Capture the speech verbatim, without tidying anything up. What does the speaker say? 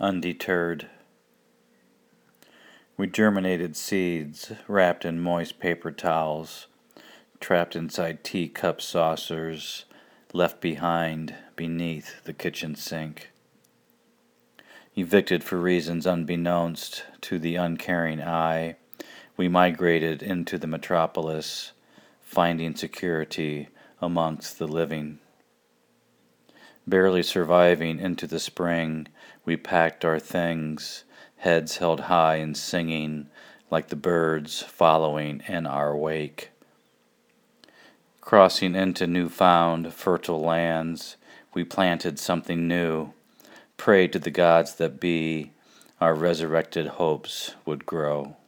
Undeterred. We germinated seeds wrapped in moist paper towels, trapped inside teacup saucers, left behind beneath the kitchen sink. Evicted for reasons unbeknownst to the uncaring eye, we migrated into the metropolis, finding security amongst the living. Barely surviving into the spring, we packed our things, heads held high and singing like the birds following in our wake. Crossing into new-found fertile lands, we planted something new, prayed to the gods that be, our resurrected hopes would grow.